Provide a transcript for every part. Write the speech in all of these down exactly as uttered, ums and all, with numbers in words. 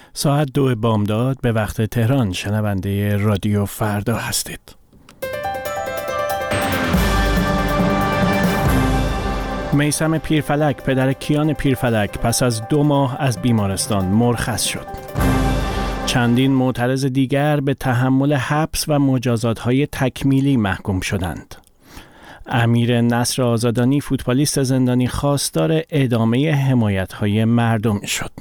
ساعت دو بامداد به وقت تهران شنونده رادیو فردا هستید. میثم پیرفلک پدر کیان پیرفلک پس از دو ماه از بیمارستان مرخص شد. چندین معترض دیگر به تحمل حبس و مجازات‌های تکمیلی محکوم شدند. امیر نصر آزادانی فوتبالیست زندانی خواستار ادامه حمایت‌های مردمی شد.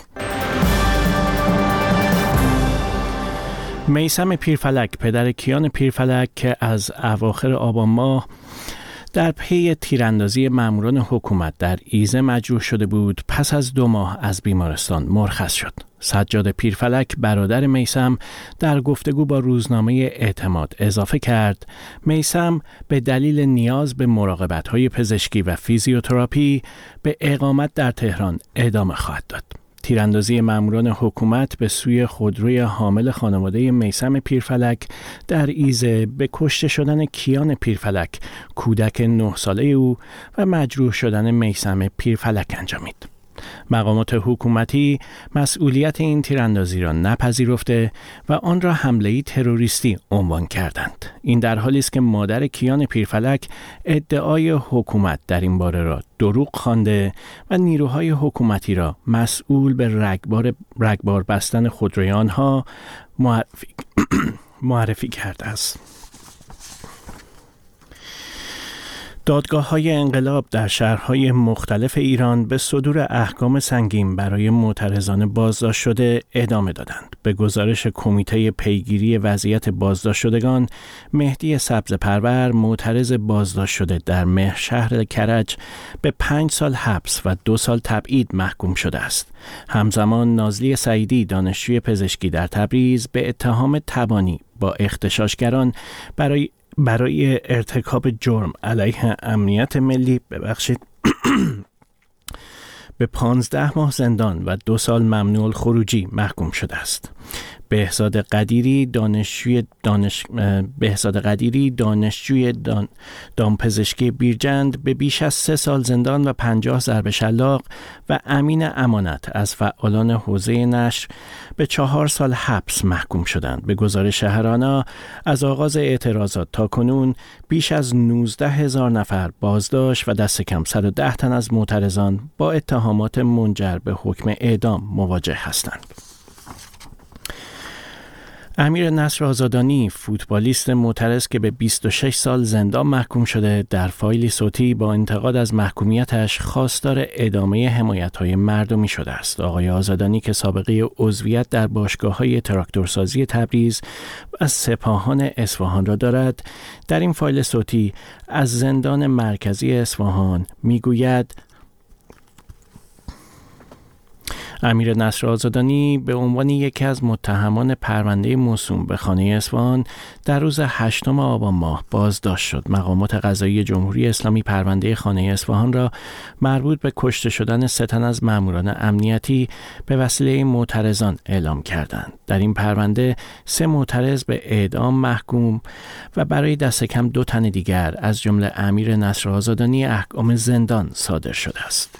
میثم پیرفلک پدر کیان پیرفلک که از اواخر آبان ماه در پی تیراندازی ماموران حکومت در ایزه مجروح شده بود، پس از دو ماه از بیمارستان مرخص شد. سجاد پیرفلک برادر میثم در گفتگو با روزنامه اعتماد اضافه کرد میثم به دلیل نیاز به مراقبت‌های پزشکی و فیزیوتراپی به اقامت در تهران ادامه خواهد داد. تیراندازی ماموران حکومت به سوی خودروی حامل خانواده میثم پیرفلک در ایزه به کشته شدن کیان پیرفلک کودک نه ساله او و مجروح شدن میثم پیرفلک انجامید. مقامات حکومتی مسئولیت این تیراندازی را نپذیرفته و آن را حمله‌ای تروریستی عنوان کردند. این در حالی است که مادر کیان پیرفلک ادعای حکومت در این باره را دروغ خوانده و نیروهای حکومتی را مسئول به رگبار رگبار بستن خودروی آنها معرفی معرفی کرده است. دادگاه‌های انقلاب در شهرهای مختلف ایران به صدور احکام سنگین برای معترضان بازداشت شده ادامه دادند. به گزارش کمیته پیگیری وضعیت بازداشت شدگان، مهدی سبزپرور معترض بازداشت شده در مهرشهر کرج به پنج سال حبس و دو سال تبعید محکوم شده است. همزمان نازلی سعیدی دانشجوی پزشکی در تبریز به اتهام تبانی با اغتشاشگران برای برای ارتکاب جرم علیه امنیت ملی ببخشید به پانزده ماه زندان و دو سال ممنوع الخروجی محکوم شده است. بهزاد قدیری دانشجوی دانش بهزاد قدیری دانشجوی دان... دامپزشکی بیرجند به بیش از سه سال زندان و پنجاه ضرب شلاق و امین امانت از فعالان حوزه نشر به چهار سال حبس محکوم شدند. به گزارش شهرانا از آغاز اعتراضات تا کنون بیش از نوزده هزار نفر بازداشت و دست کم صد و ده تن از معترضان با اتهامات منجر به حکم اعدام مواجه هستند. امیر نصر آزادانی فوتبالیست معترض که به بیست و شش سال زندان محکوم شده در فایلی صوتی با انتقاد از محکومیتش خواستار ادامه حمایت‌های مردمی شده است. آقای آزادانی که سابقه عضویت در باشگاه‌های تراکتورسازی تبریز و سپاهان اصفهان را دارد، در این فایل صوتی از زندان مرکزی اصفهان میگوید امیر نصر آزادانی به عنوان یکی از متهمان پرونده موسوم به خانه اصفهان در روز هشتم آبان ماه بازداشت شد. مقامات قضایی جمهوری اسلامی پرونده خانه اصفهان را مربوط به کشته شدن سه تن از ماموران امنیتی به وسیله معترضان اعلام کردند. در این پرونده سه معترض به اعدام محکوم و برای دست کم دو تن دیگر از جمله امیر نصر آزادانی احکام زندان صادر شده است.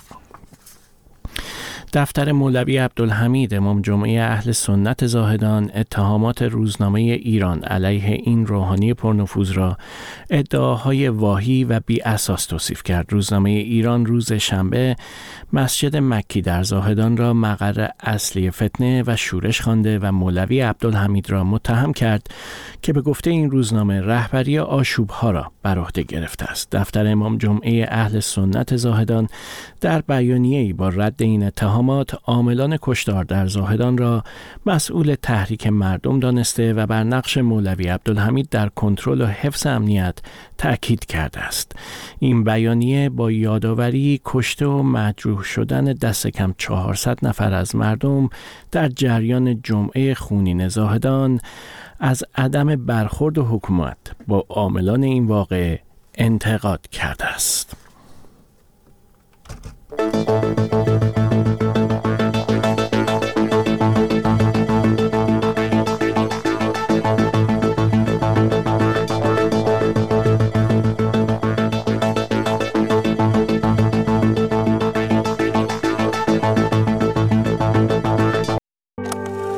دفتر مولوی عبدالحمید امام جمعه اهل سنت زاهدان اتهامات روزنامه ایران علیه این روحانی پرنفوذ را ادعاهای واهی و بی اساس توصیف کرد. روزنامه ایران روز شنبه مسجد مکی در زاهدان را مقر اصلی فتنه و شورش خوانده و مولوی عبدالحمید را متهم کرد که به گفته این روزنامه رهبری آشوب‌ها را بر عهده گرفته است. دفتر امام جمعه اهل سنت زاهدان در بیانیه‌ای با رد این اتهام عاملان کشتار در زاهدان را مسئول تحریک مردم دانسته و بر نقش مولوی عبدالحمید در کنترل و حفظ امنیت تأکید کرده است. این بیانیه با یادآوری کشته و مجروح شدن دست کم چهارصد نفر از مردم در جریان جمعه خونین زاهدان از عدم برخورد حکومت با عاملان این واقعه انتقاد کرده است.